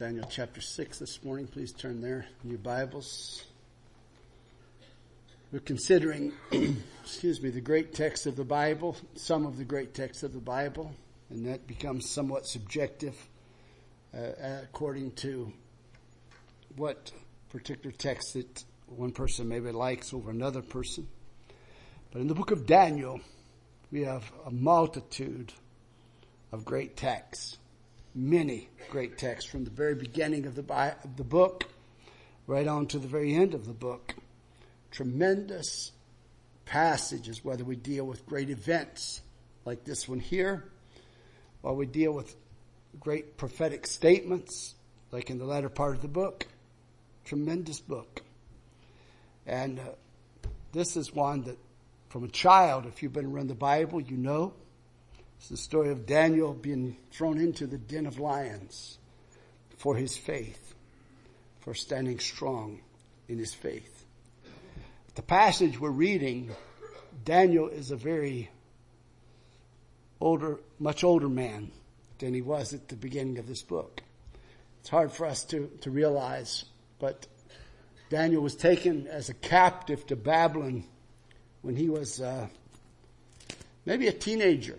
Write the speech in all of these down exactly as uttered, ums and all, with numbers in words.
Daniel chapter six this morning. Please turn there in your Bibles. We're considering, excuse me, the great text of the Bible, some of the great texts of the Bible, and that becomes somewhat subjective uh, according to what particular text that one person maybe likes over another person. But in the book of Daniel, we have a multitude of great texts. Many great texts from the very beginning of the, Bible, of the book right on to the very end of the book. Tremendous passages, whether we deal with great events like this one here, or we deal with great prophetic statements like in the latter part of the book. Tremendous book. And uh, this is one that from a child, if you've been around the Bible, you know. It's the story of Daniel being thrown into the den of lions for his faith, for standing strong in his faith. The passage we're reading, Daniel is a very older, much older man than he was at the beginning of this book. It's hard for us to, to realize, but Daniel was taken as a captive to Babylon when he was uh, maybe a teenager.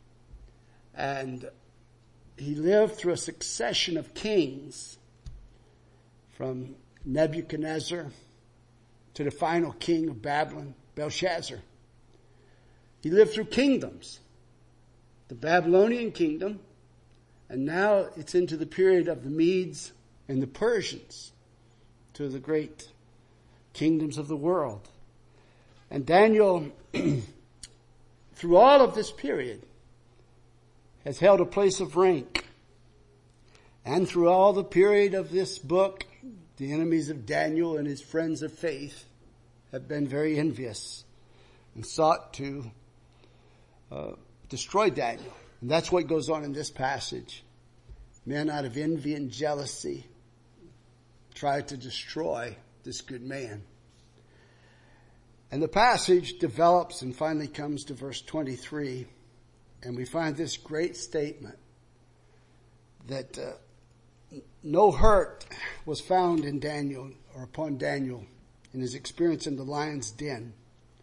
And he lived through a succession of kings, from Nebuchadnezzar to the final king of Babylon, Belshazzar. He lived through kingdoms, the Babylonian kingdom, and now it's into the period of the Medes and the Persians, to the great kingdoms of the world. And Daniel, through all of this period, has held a place of rank. And through all the period of this book, the enemies of Daniel and his friends of faith have been very envious and sought to uh, destroy Daniel. And that's what goes on in this passage. Men out of envy and jealousy try to destroy this good man. And the passage develops and finally comes to verse twenty-three. And we find this great statement that uh, no hurt was found in Daniel or upon Daniel in his experience in the lion's den.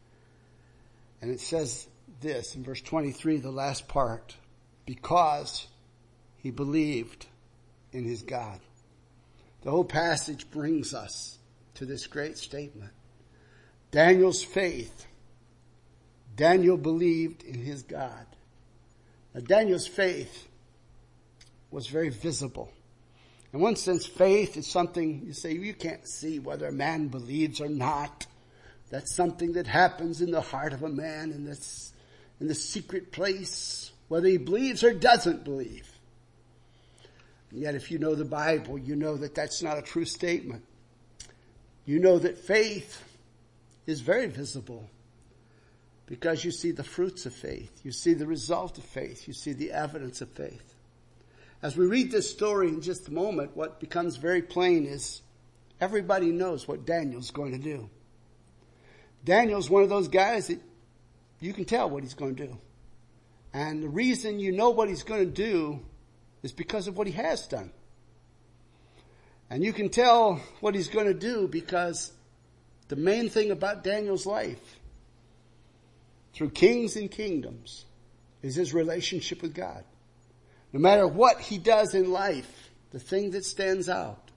And it says this in verse twenty-three, the last part, because he believed in his God. The whole passage brings us to this great statement. Daniel's faith. Daniel believed in his God. Now, Daniel's faith was very visible. In one sense, faith is something you say you can't see whether a man believes or not. That's something that happens in the heart of a man in this, in the secret place, whether he believes or doesn't believe. And yet, if you know the Bible, you know that that's not a true statement. You know that faith is very visible, because you see the fruits of faith. You see the result of faith. You see the evidence of faith. As we read this story in just a moment, what becomes very plain is everybody knows what Daniel's going to do. Daniel's one of those guys that you can tell what he's going to do. And the reason you know what he's going to do is because of what he has done. And you can tell what he's going to do because the main thing about Daniel's life, through kings and kingdoms, is his relationship with God. No matter what he does in life, the thing that stands out,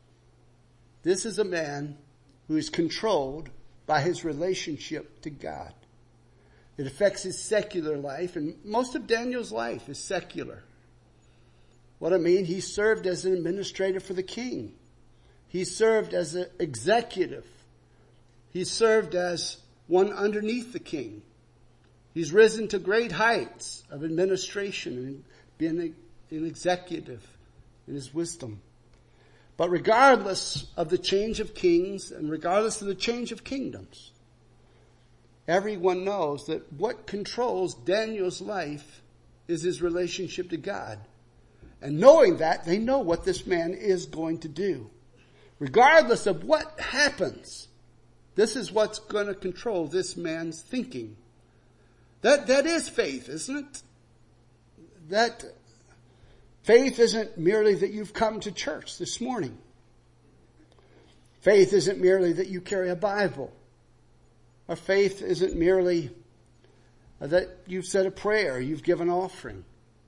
this is a man who is controlled by his relationship to God. It affects his secular life, and most of Daniel's life is secular. What I mean, he served as an administrator for the king. He served as an executive. He served as one underneath the king. He's risen to great heights of administration and being an executive in his wisdom. But regardless of the change of kings and regardless of the change of kingdoms, everyone knows that what controls Daniel's life is his relationship to God. And knowing that, they know what this man is going to do. Regardless of what happens, this is what's going to control this man's thinking. That, that is faith, isn't it? That Faith isn't merely that you've come to church this morning. Faith isn't merely that you carry a Bible. Or faith isn't merely that you've said a prayer, you've given offering.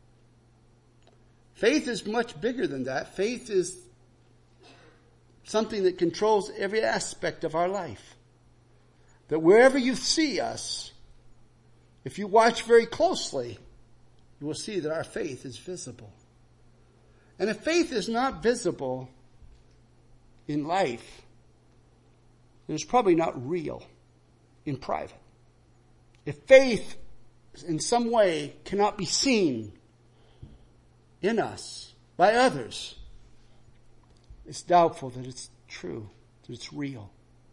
Faith is much bigger than that. Faith is something that controls every aspect of our life. That wherever you see us, if you watch very closely, you will see that our faith is visible. And if faith is not visible in life, then it's probably not real in private. If faith in some way cannot be seen in us by others, it's doubtful that it's true, that it's real.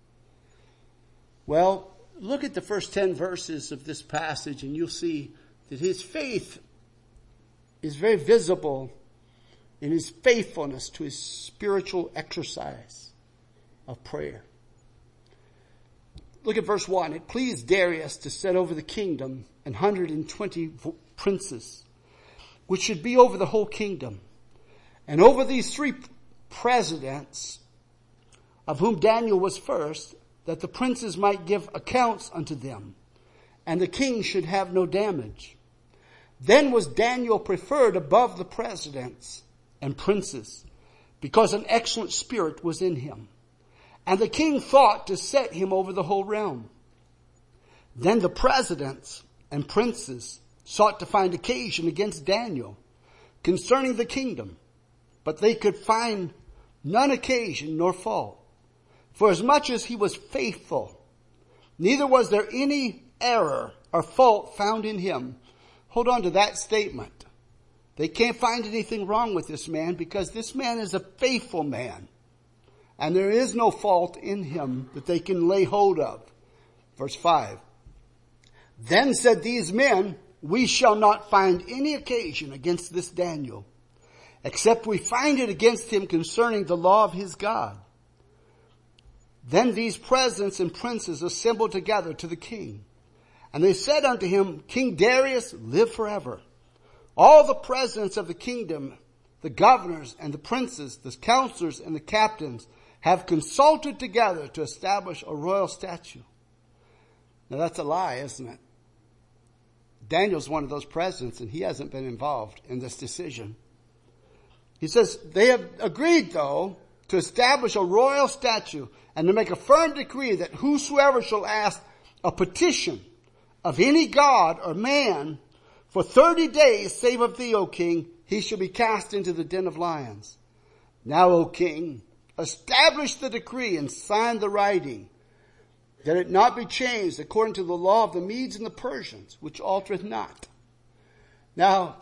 Well, look at the first ten verses of this passage and you'll see that his faith is very visible in his faithfulness to his spiritual exercise of prayer. Look at verse one. It pleased Darius to set over the kingdom an hundred and twenty princes, which should be over the whole kingdom. And over these three presidents, of whom Daniel was first, that the princes might give accounts unto them, and the king should have no damage. Then was Daniel preferred above the presidents and princes, because an excellent spirit was in him. And the king thought to set him over the whole realm. Then the presidents and princes sought to find occasion against Daniel concerning the kingdom, but they could find none occasion nor fault. For as much as he was faithful, neither was there any error or fault found in him. Hold on to that statement. They can't find anything wrong with this man because this man is a faithful man. And there is no fault in him that they can lay hold of. Verse five. Then said these men, we shall not find any occasion against this Daniel, except we find it against him concerning the law of his God. Then these presidents and princes assembled together to the king. And they said unto him, King Darius, live forever. All the presidents of the kingdom, the governors and the princes, the counselors and the captains, have consulted together to establish a royal statute. Now that's a lie, isn't it? Daniel's one of those presidents and he hasn't been involved in this decision. He says, they have agreed though to establish a royal statute and to make a firm decree that whosoever shall ask a petition of any god or man for thirty days, save of thee, O king, he shall be cast into the den of lions. Now, O king, establish the decree and sign the writing, that it not be changed according to the law of the Medes and the Persians, which altereth not. Now,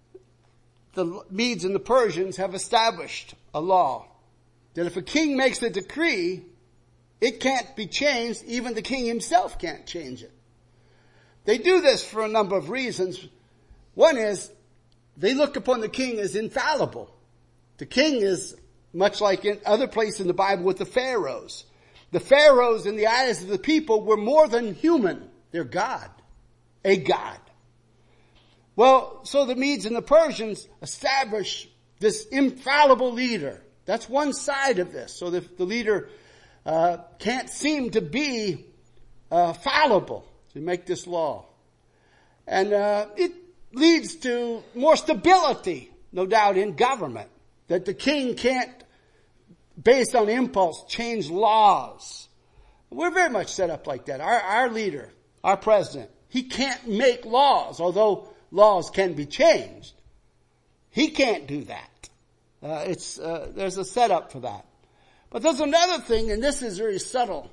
the Medes and the Persians have established a law that if a king makes a decree, it can't be changed. Even the king himself can't change it. They do this for a number of reasons. One is they look upon the king as infallible. The king is much like in other places in the Bible with the pharaohs. The pharaohs in the eyes of the people were more than human. They're God. A God. Well, so the Medes and the Persians establish this infallible leader. That's one side of this. So the, the leader uh, can't seem to be uh, fallible to make this law. And uh, it leads to more stability, no doubt, in government. That the king can't, based on impulse, change laws. We're very much set up like that. Our, our leader, our president, he can't make laws, although laws can be changed. He can't do that. Uh, it's uh, there's a setup for that. But there's another thing, and this is very subtle,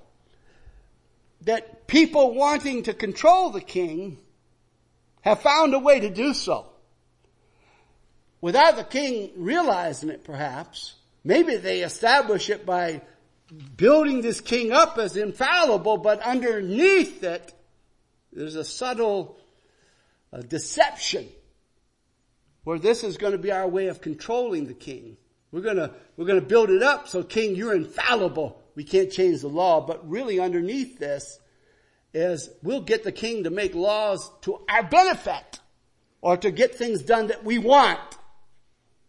that people wanting to control the king have found a way to do so. Without the king realizing it, perhaps, maybe they establish it by building this king up as infallible, but underneath it, there's a subtle uh, deception where this is going to be our way of controlling the king. We're going to, we're going to build it up so, king, you're infallible. We can't change the law. But really underneath this is we'll get the king to make laws to our benefit or to get things done that we want.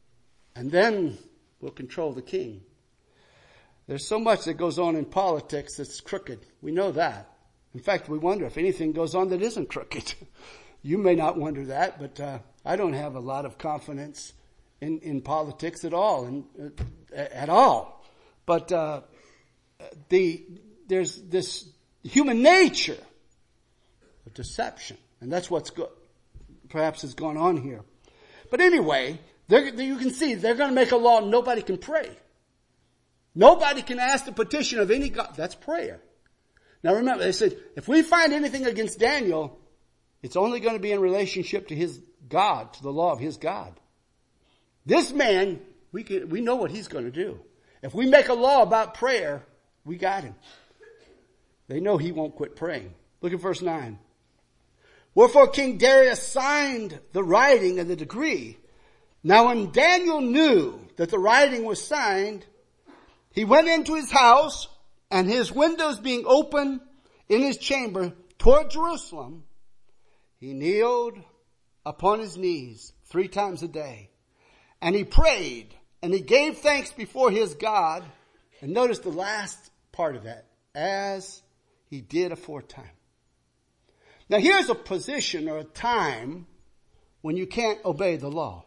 and then we'll control the king. There's so much that goes on in politics that's crooked. We know that. In fact, we wonder if anything goes on that isn't crooked. You may not wonder that, but uh, I don't have a lot of confidence in, in politics at all, and uh, at all. But uh, the there's this human nature of deception, and that's what's go- perhaps has gone on here. But anyway, you can see they're going to make a law nobody can pray. Nobody can ask the petition of any God. That's prayer. Now remember, they said, if we find anything against Daniel, it's only going to be in relationship to his God, to the law of his God. This man, we can, we know what he's going to do. If we make a law about prayer, we got him. They know he won't quit praying. Look at verse nine. Wherefore King Darius signed the writing and the decree. Now when Daniel knew that the writing was signed, he went into his house, and his windows being open in his chamber toward Jerusalem, he kneeled upon his knees three times a day. And he prayed, and he gave thanks before his God. And notice the last part of that, as he did aforetime. Now here's a position or a time when you can't obey the law.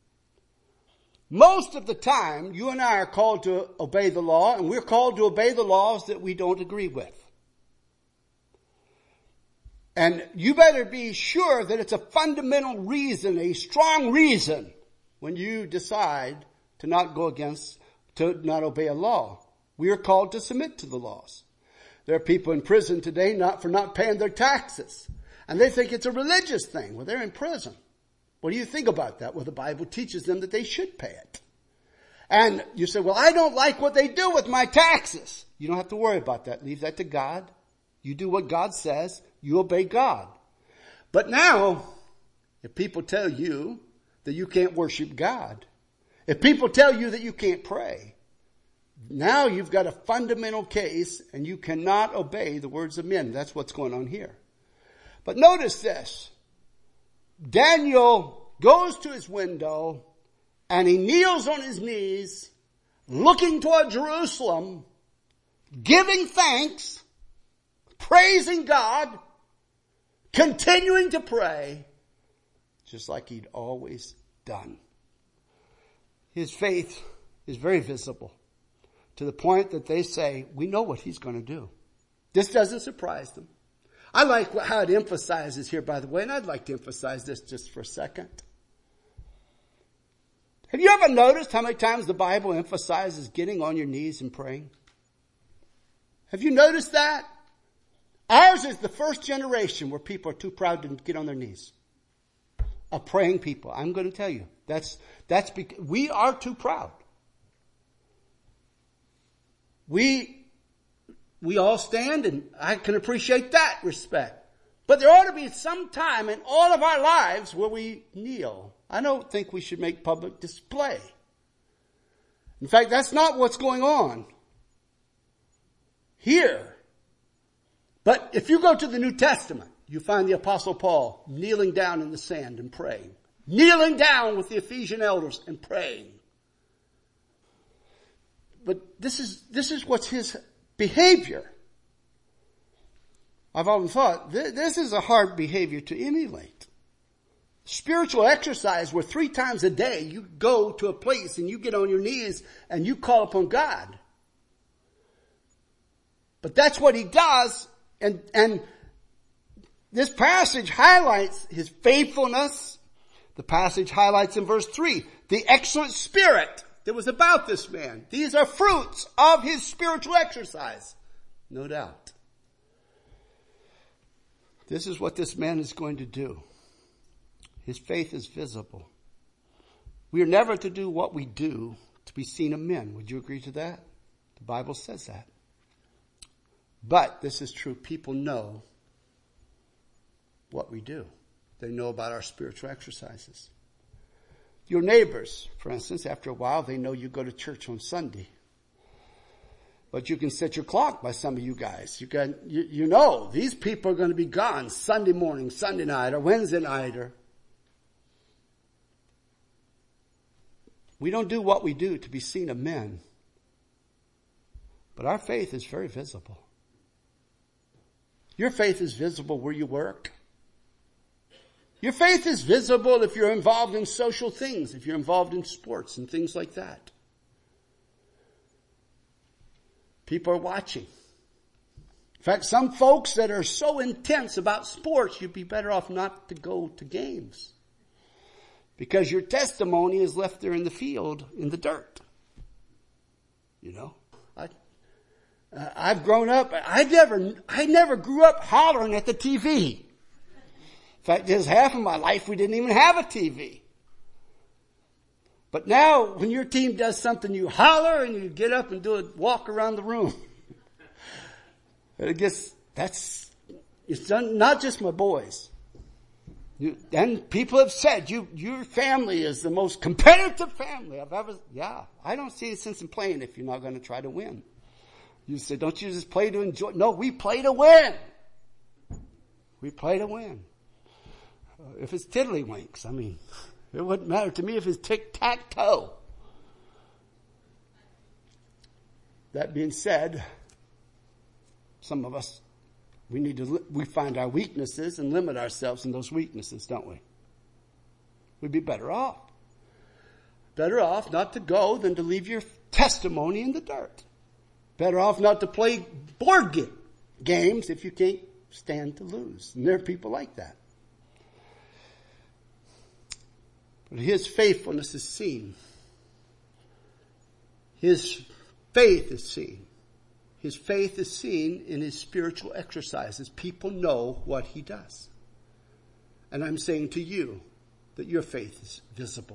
Most of the time, you and I are called to obey the law, and we're called to obey the laws that we don't agree with. And you better be sure that it's a fundamental reason, a strong reason, when you decide to not go against, to not obey a law. We are called to submit to the laws. There are people in prison today not for not paying their taxes, and they think it's a religious thing. Well, they're in prison. What do you think about that? Well, the Bible teaches them that they should pay it. And you say, well, I don't like what they do with my taxes. You don't have to worry about that. Leave that to God. You do what God says. You obey God. But now, if people tell you that you can't worship God, if people tell you that you can't pray, now you've got a fundamental case and you cannot obey the words of men. That's what's going on here. But notice this. Daniel goes to his window and he kneels on his knees, looking toward Jerusalem, giving thanks, praising God, continuing to pray, just like he'd always done. His faith is very visible to the point that they say, we know what he's going to do. This doesn't surprise them. I like how it emphasizes here, by the way, and I'd like to emphasize this just for a second. Have you ever noticed how many times the Bible emphasizes getting on your knees and praying? Have you noticed that? Ours is the first generation where people are too proud to get on their knees. Of praying people. I'm going to tell you. That's, that's because we are too proud. We We all stand, and I can appreciate that respect. But there ought to be some time in all of our lives where we kneel. I don't think we should make public display. In fact, that's not what's going on here. But if you go to the New Testament, you find the Apostle Paul kneeling down in the sand and praying. Kneeling down with the Ephesian elders and praying. But this is, this is what's his behavior. I've often thought, th- this is a hard behavior to emulate. Spiritual exercise where three times a day you go to a place and you get on your knees and you call upon God. But that's what he does, and, and this passage highlights his faithfulness. The passage highlights in verse three, the excellent spirit that was about this man. These are fruits of his spiritual exercise. No doubt. This is what this man is going to do. His faith is visible. We are never to do what we do to be seen of men. Would you agree to that? The Bible says that. But this is true. People know what we do. They know about our spiritual exercises. Your neighbors, for instance, after a while, they know you go to church on Sunday. But you can set your clock by some of you guys. You can, you, you know, these people are going to be gone Sunday morning, Sunday night, or Wednesday night. Or We don't do what we do to be seen of men. But our faith is very visible. Your faith is visible where you work. Your faith is visible if you're involved in social things, if you're involved in sports and things like that. People are watching. In fact, some folks that are so intense about sports, you'd be better off not to go to games. Because your testimony is left there in the field, in the dirt. You know, I, uh, I've grown up, I never, I never grew up hollering at the T V. In fact, there's half of my life we didn't even have a T V. But now, when your team does something, you holler and you get up and do a walk around the room. And I guess that's, it's done, not just my boys. You, and people have said, you, your family is the most competitive family I've ever, yeah, I don't see a sense in playing if you're not going to try to win. You say, don't you just play to enjoy? No, we play to win. We play to win. Uh, if it's tiddlywinks, I mean, it wouldn't matter to me if it's tic-tac-toe. That being said, some of us, we need to, we find our weaknesses and limit ourselves in those weaknesses, don't we? We'd be better off. Better off not to go than to leave your testimony in the dirt. Better off not to play board game, games if you can't stand to lose. And there are people like that. But his faithfulness is seen. His faith is seen. His faith is seen in his spiritual exercises. People know what he does. And I'm saying to you that your faith is visible.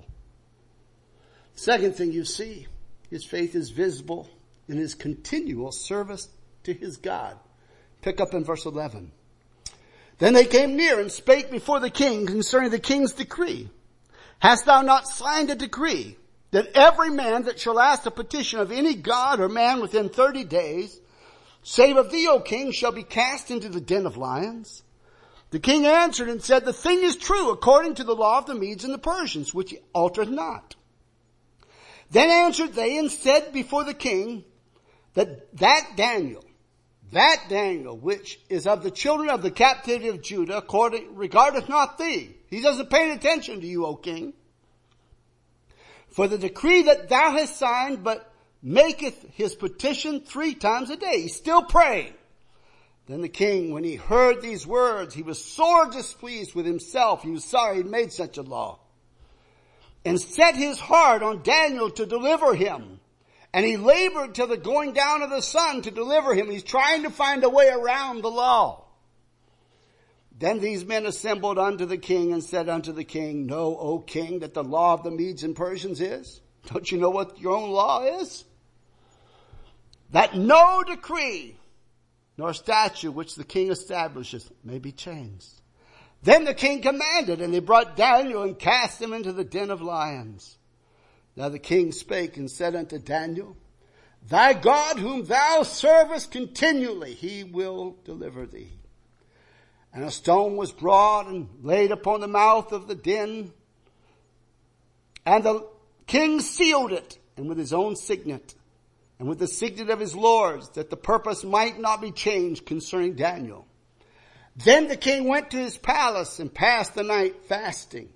Second thing you see, his faith is visible in his continual service to his God. Pick up in verse eleven. Then they came near and spake before the king concerning the king's decree. Hast thou not signed a decree that every man that shall ask a petition of any god or man within thirty days, save of thee, O king, shall be cast into the den of lions? The king answered and said, the thing is true according to the law of the Medes and the Persians, which altereth not. Then answered they and said before the king that that Daniel, that Daniel, which is of the children of the captivity of Judah, according, regardeth not thee. He doesn't pay attention to you, O king. For the decree that thou hast signed, but maketh his petition three times a day. He's still praying. Then the king, when he heard these words, he was sore displeased with himself. He was sorry he'd made such a law. And set his heart on Daniel to deliver him. And he labored till the going down of the sun to deliver him. He's trying to find a way around the law. Then these men assembled unto the king and said unto the king, know, O king, that the law of the Medes and Persians is? Don't you know what your own law is? That no decree nor statute which the king establishes may be changed. Then the king commanded, and they brought Daniel and cast him into the den of lions. Now the king spake and said unto Daniel, thy God whom thou servest continually, he will deliver thee. And a stone was brought and laid upon the mouth of the den. And the king sealed it, and with his own signet, and with the signet of his lords, that the purpose might not be changed concerning Daniel. Then the king went to his palace and passed the night fasting.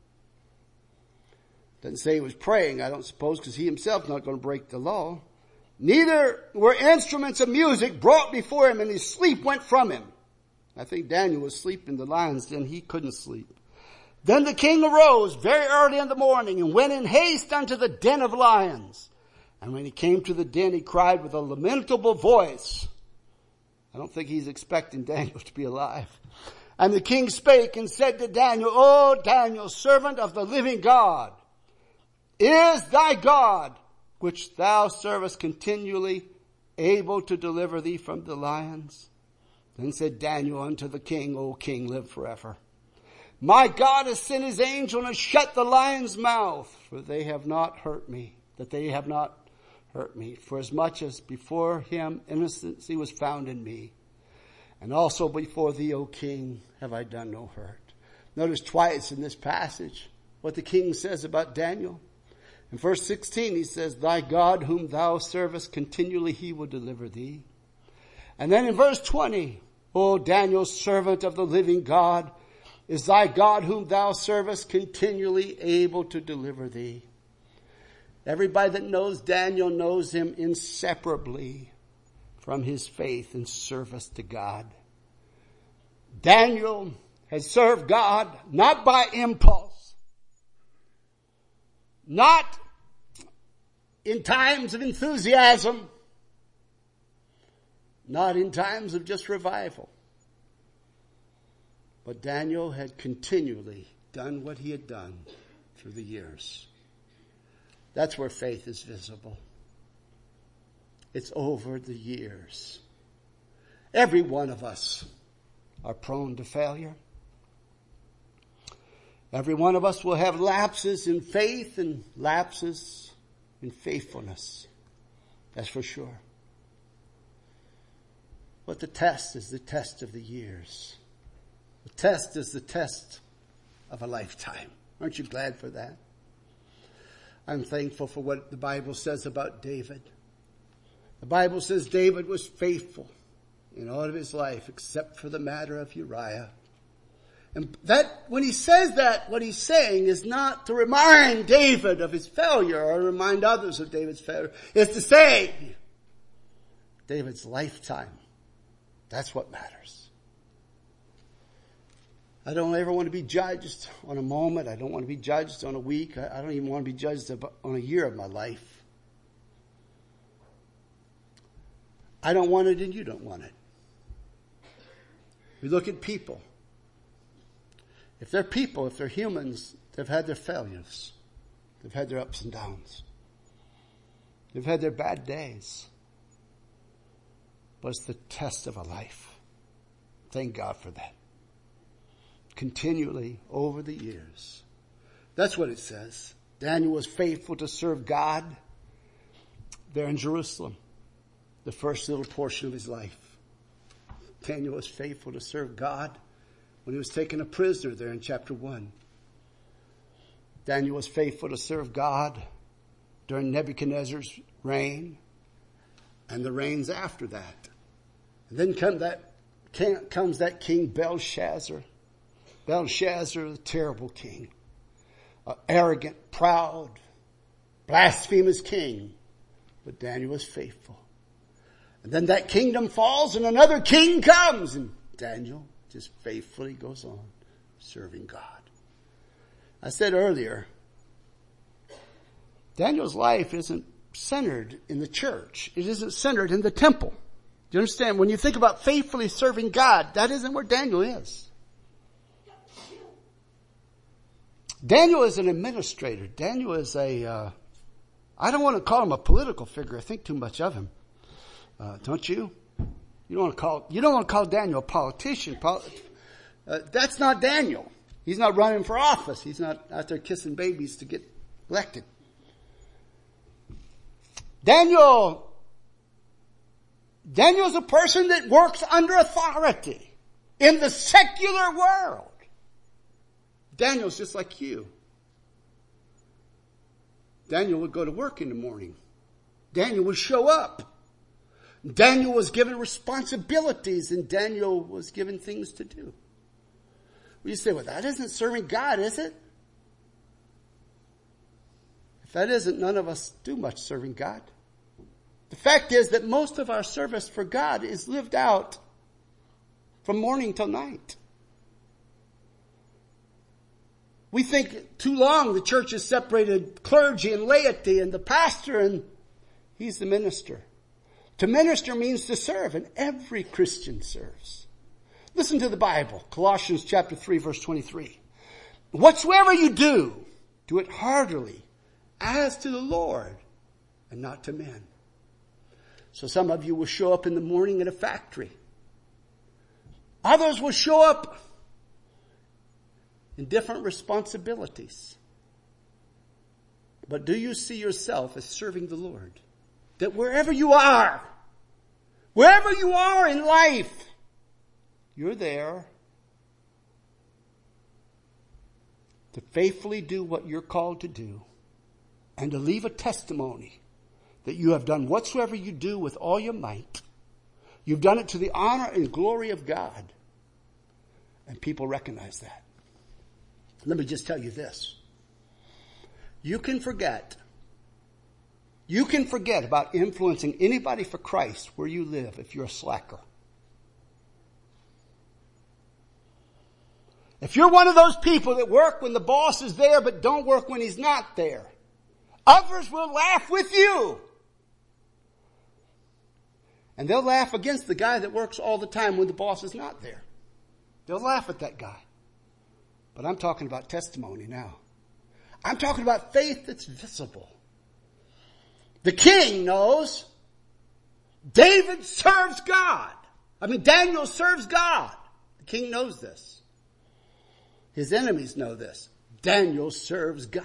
Doesn't say he was praying, I don't suppose, because he himself not going to break the law. Neither were instruments of music brought before him, and his sleep went from him. I think Daniel was asleep in the lions, then he couldn't sleep. Then the king arose very early in the morning and went in haste unto the den of lions. And when he came to the den, he cried with a lamentable voice. I don't think he's expecting Daniel to be alive. And the king spake and said to Daniel, O Daniel, servant of the living God, is thy God, which thou servest continually, able to deliver thee from the lions? Then said Daniel unto the king, O king, live forever. My God has sent his angel and has shut the lion's mouth, for they have not hurt me, that they have not hurt me, for as much as before him innocency was found in me. And also before thee, O king, have I done no hurt. Notice twice in this passage what the king says about Daniel. In verse sixteen, he says, thy God whom thou servest continually, he will deliver thee. And then in verse twenty, O Daniel, servant of the living God, is thy God whom thou servest continually able to deliver thee. Everybody that knows Daniel knows him inseparably from his faith and service to God. Daniel has served God not by impulse, not in times of enthusiasm, not in times of just revival. But Daniel had continually done what he had done through the years. That's where faith is visible. It's over the years. Every one of us are prone to failure. Every one of us will have lapses in faith and lapses in faithfulness. That's for sure. But the test is the test of the years. The test is the test of a lifetime. Aren't you glad for that? I'm thankful for what the Bible says about David. The Bible says David was faithful in all of his life except for the matter of Uriah. And that, when he says that, what he's saying is not to remind David of his failure or remind others of David's failure. It's to say David's lifetime. That's what matters. I don't ever want to be judged on a moment. I don't want to be judged on a week. I don't even want to be judged on a year of my life. I don't want it and you don't want it. We look at people. If they're people, if they're humans, they've had their failures. They've had their ups and downs. They've had their bad days. But it's the test of a life. Thank God for that. Continually over the years. That's what it says. Daniel was faithful to serve God there in Jerusalem. The first little portion of his life. Daniel was faithful to serve God when he was taken a prisoner there in chapter one. Daniel was faithful to serve God during Nebuchadnezzar's reign and the reigns after that. And then come that, comes that king Belshazzar. Belshazzar, the terrible king. An arrogant, proud, blasphemous king. But Daniel was faithful. And then that kingdom falls and another king comes. And Daniel just faithfully goes on serving God. I said earlier, Daniel's life isn't centered in the church. It isn't centered in the temple. Do you understand? When you think about faithfully serving God, that isn't where Daniel is. Daniel is an administrator. Daniel is a, uh, I don't want to call him a political figure. I think too much of him. Uh, don't you? You don't want to call, you don't want to call Daniel a politician. Pol- uh, that's not Daniel. He's not running for office. He's not out there kissing babies to get elected. Daniel, Daniel's a person that works under authority in the secular world. Daniel's just like you. Daniel would go to work in the morning. Daniel would show up. Daniel was given responsibilities and Daniel was given things to do. Well, you say, well, that isn't serving God, is it? If that isn't, none of us do much serving God. The fact is that most of our service for God is lived out from morning till night. We think too long the church has separated clergy and laity and the pastor and he's the minister. To minister means to serve, and every Christian serves. Listen to the Bible, Colossians chapter three, verse twenty-three. Whatsoever you do, do it heartily, as to the Lord, and not to men. So some of you will show up in the morning at a factory. Others will show up in different responsibilities. But do you see yourself as serving the Lord? That wherever you are, wherever you are in life, you're there to faithfully do what you're called to do and to leave a testimony that you have done whatsoever you do with all your might. You've done it to the honor and glory of God. And people recognize that. Let me just tell you this. You can forget. You can forget about influencing anybody for Christ where you live if you're a slacker. If you're one of those people that work when the boss is there but don't work when he's not there, others will laugh with you. And they'll laugh against the guy that works all the time when the boss is not there. They'll laugh at that guy. But I'm talking about testimony now. I'm talking about faith that's visible. The king knows. David serves God. I mean, Daniel serves God. The king knows this. His enemies know this. Daniel serves God.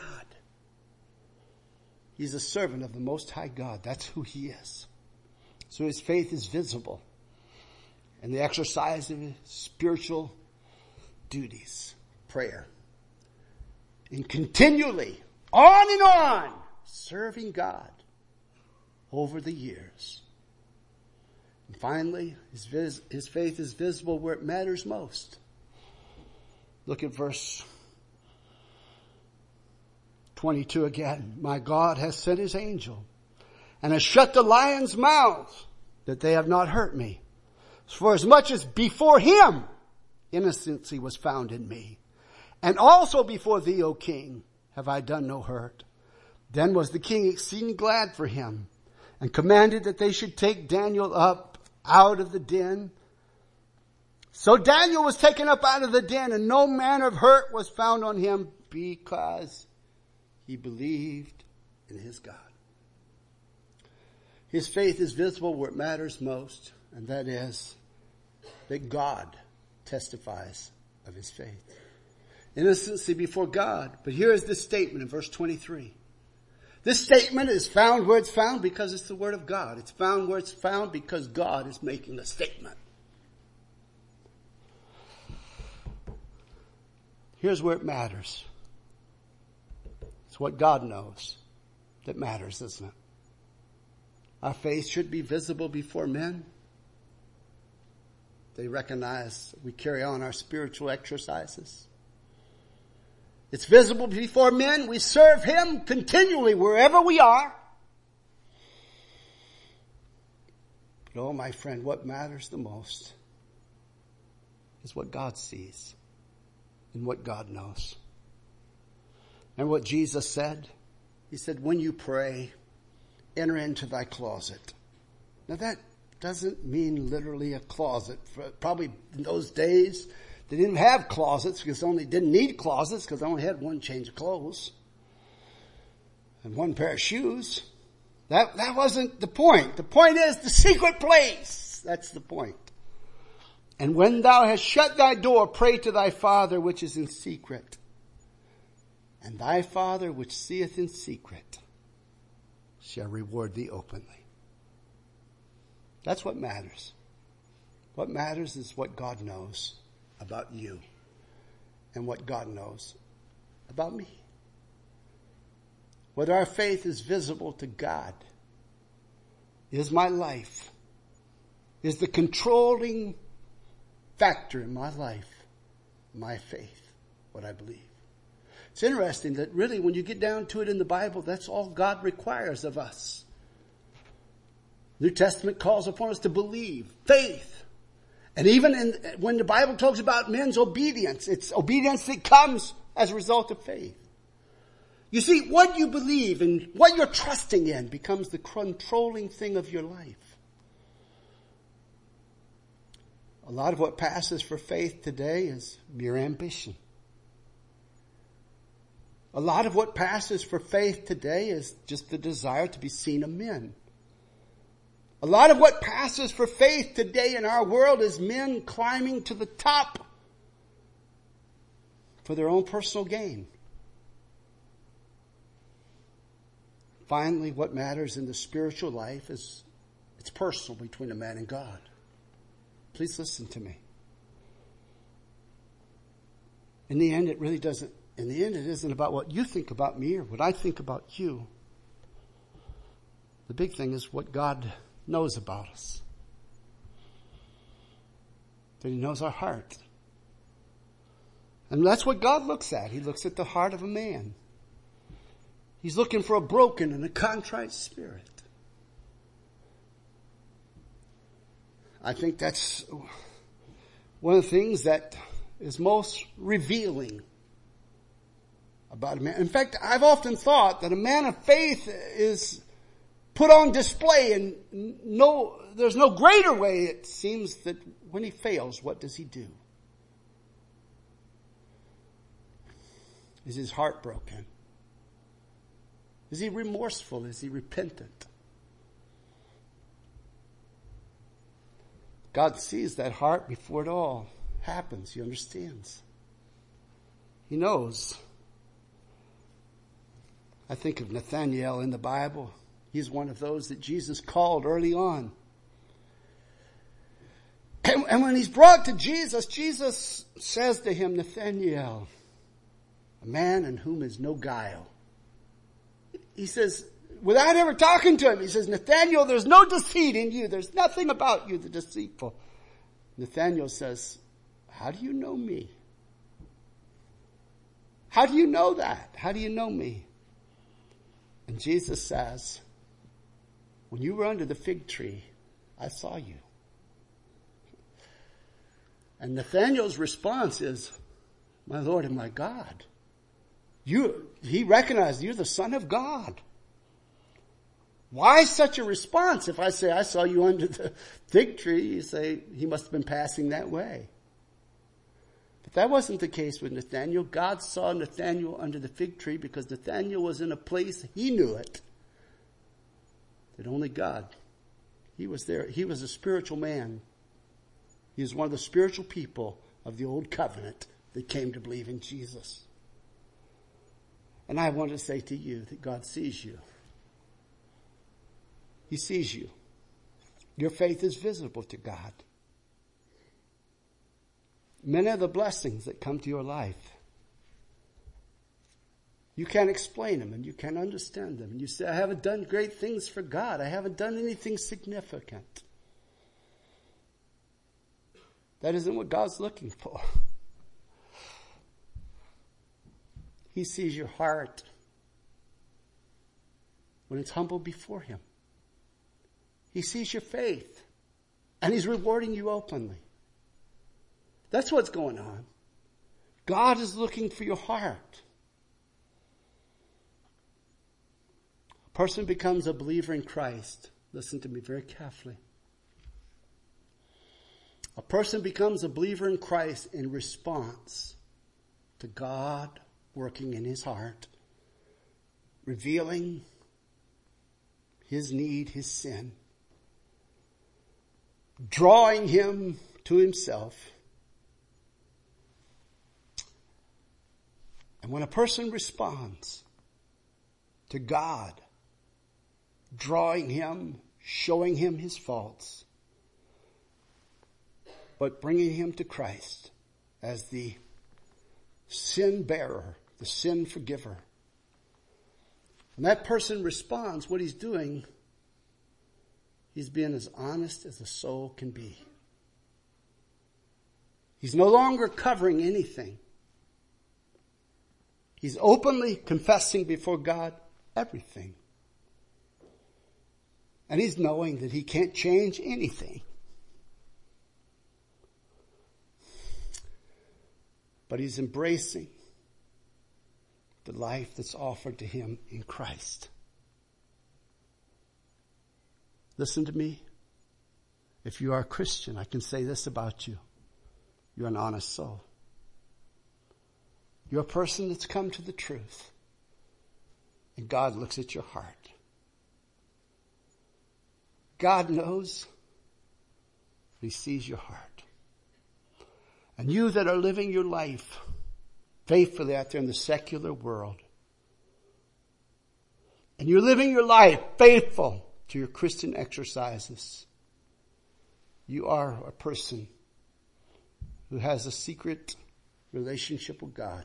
He's a servant of the Most High God. That's who he is. So his faith is visible in the exercise of his spiritual duties, prayer, and continually, on and on, serving God over the years. And finally, his, vis- his faith is visible where it matters most. Look at verse twenty-two again. My God has sent his angel and has shut the lions' mouths that they have not hurt me. For as much as before him innocency was found in me, and also before thee, O king, have I done no hurt. Then was the king exceeding glad for him, and commanded that they should take Daniel up out of the den. So Daniel was taken up out of the den, and no manner of hurt was found on him, because he believed in his God. His faith is visible where it matters most, and that is that God testifies of his faith. Innocency before God. But here is this statement in verse twenty-three. This statement is found where it's found because it's the word of God. It's found where it's found because God is making a statement. Here's where it matters. It's what God knows that matters, isn't it? Our faith should be visible before men. They recognize we carry on our spiritual exercises. It's visible before men. We serve him continually wherever we are. But oh, my friend, what matters the most is what God sees and what God knows. And what Jesus said, he said, when you pray, enter into thy closet. Now that doesn't mean literally a closet. For probably in those days, they didn't have closets because they only didn't need closets because they only had one change of clothes and one pair of shoes. That, that wasn't the point. The point is the secret place. That's the point. And when thou hast shut thy door, pray to thy Father which is in secret. And thy Father which seeth in secret shall reward thee openly. That's what matters. What matters is what God knows about you and what God knows about me. Whether our faith is visible to God, is my life, is the controlling factor in my life, my faith, what I believe. It's interesting that really when you get down to it in the Bible, that's all God requires of us. New Testament calls upon us to believe, faith. And even in, when the Bible talks about men's obedience, it's obedience that comes as a result of faith. You see, what you believe and what you're trusting in becomes the controlling thing of your life. A lot of what passes for faith today is mere ambition. A lot of what passes for faith today is just the desire to be seen of men. A lot of what passes for faith today in our world is men climbing to the top for their own personal gain. Finally, what matters in the spiritual life is it's personal between a man and God. Please listen to me. In the end, it really doesn't, in the end, it isn't about what you think about me or what I think about you. The big thing is what God knows about us. That he knows our heart. And that's what God looks at. He looks at the heart of a man. He's looking for a broken and a contrite spirit. I think that's one of the things that is most revealing about a man. In fact, I've often thought that a man of faith is put on display, and no, there's no greater way, it seems, that when he fails, what does he do? Is his heart broken? Is he remorseful? Is he repentant? God sees that heart before it all happens. He understands. He knows. I think of Nathanael in the Bible. He's one of those that Jesus called early on. And, and when he's brought to Jesus, Jesus says to him, Nathanael, a man in whom is no guile. He says, without ever talking to him, he says, Nathanael, there's no deceit in you. There's nothing about you, the deceitful. Nathanael says, how do you know me? How do you know that? How do you know me? And Jesus says, when you were under the fig tree, I saw you. And Nathanael's response is, my Lord and my God. You, he recognized you're the Son of God. Why such a response? If I say, I saw you under the fig tree, you say, he must have been passing that way. But that wasn't the case with Nathanael. God saw Nathanael under the fig tree because Nathanael was in a place, he knew it, that only God. He was there. He was a spiritual man. He was one of the spiritual people of the old covenant that came to believe in Jesus. And I want to say to you that God sees you. He sees you. Your faith is visible to God. Many of the blessings that come to your life, you can't explain them and you can't understand them. And you say, I haven't done great things for God. I haven't done anything significant. That isn't what God's looking for. He sees your heart when it's humble before him. He sees your faith, and he's rewarding you openly. That's what's going on. God is looking for your heart. A person becomes a believer in Christ. Listen to me very carefully. A person becomes a believer in Christ in response to God working in his heart, revealing his need, his sin, drawing him to himself. And when a person responds to God, drawing him, showing him his faults, but bringing him to Christ as the sin bearer, the sin forgiver. When that person responds, what he's doing, he's being as honest as a soul can be. He's no longer covering anything. He's openly confessing before God everything. And he's knowing that he can't change anything. But he's embracing the life that's offered to him in Christ. Listen to me. If you are a Christian, I can say this about you. You're an honest soul. You're a person that's come to the truth. And God looks at your heart. God knows. He sees your heart. And you that are living your life faithfully out there in the secular world, and you're living your life faithful to your Christian exercises, you are a person who has a secret relationship with God.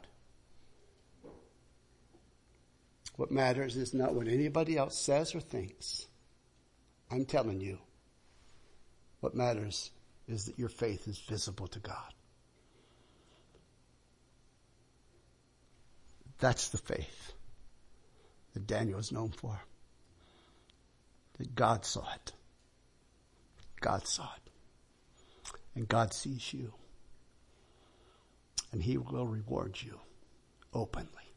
What matters is not what anybody else says or thinks. I'm telling you, what matters is that your faith is visible to God. That's the faith that Daniel is known for. That God saw it. God saw it. And God sees you. And he will reward you openly.